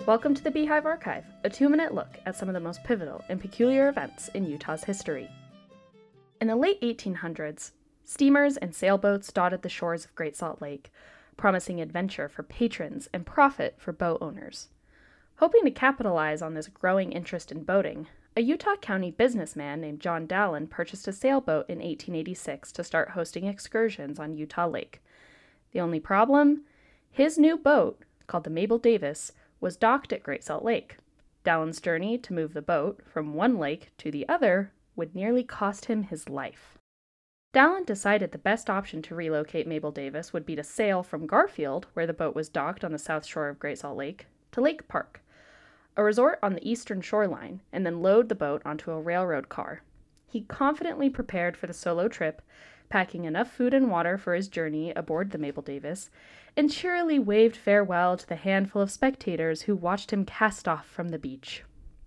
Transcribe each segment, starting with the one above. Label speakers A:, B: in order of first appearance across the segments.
A: Welcome to the Beehive Archive, a 2-minute look at some of the most pivotal and peculiar events in Utah's history. In the late 1800s, steamers and sailboats dotted the shores of Great Salt Lake, promising adventure for patrons and profit for boat owners. Hoping to capitalize on this growing interest in boating, a Utah County businessman named John Dallin purchased a sailboat in 1886 to start hosting excursions on Utah Lake. The only problem? His new boat, called the Mabel Davis, was docked at Great Salt Lake. Dallin's journey to move the boat from one lake to the other would nearly cost him his life. Dallin decided the best option to relocate Mabel Davis would be to sail from Garfield, where the boat was docked on the south shore of Great Salt Lake, to Lake Park, a resort on the eastern shoreline, and then load the boat onto a railroad car. He confidently prepared for the solo trip, packing enough food and water for his journey aboard the Mabel Davis, and cheerily waved farewell to the handful of spectators who watched him cast off from the beach.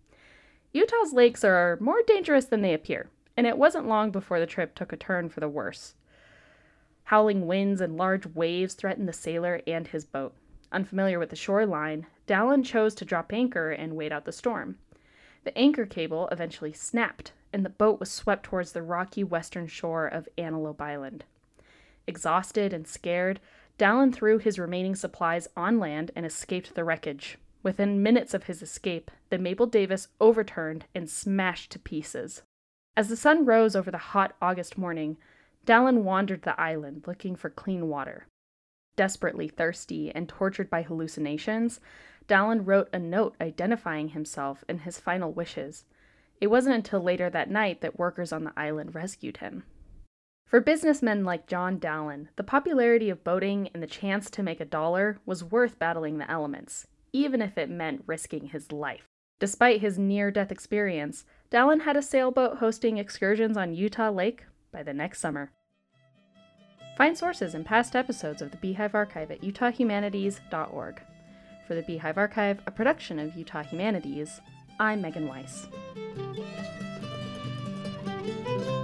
A: Utah's lakes are more dangerous than they appear, and it wasn't long before the trip took a turn for the worse. Howling winds and large waves threatened the sailor and his boat. Unfamiliar with the shoreline, Dallin chose to drop anchor and wait out the storm. The anchor cable eventually snapped, and the boat was swept towards the rocky western shore of Antelope Island. Exhausted and scared, Dallin threw his remaining supplies on land and escaped the wreckage. Within minutes of his escape, the Mabel Davis overturned and smashed to pieces. As the sun rose over the hot August morning, Dallin wandered the island looking for clean water. Desperately thirsty and tortured by hallucinations, Dallin wrote a note identifying himself and his final wishes. It wasn't until later that night that workers on the island rescued him. For businessmen like John Dallin, the popularity of boating and the chance to make $1 was worth battling the elements, even if it meant risking his life. Despite his near-death experience, Dallin had a sailboat hosting excursions on Utah Lake by the next summer. Find sources and past episodes of the Beehive Archive at utahhumanities.org. For the Beehive Archive, a production of Utah Humanities, I'm Megan Weiss.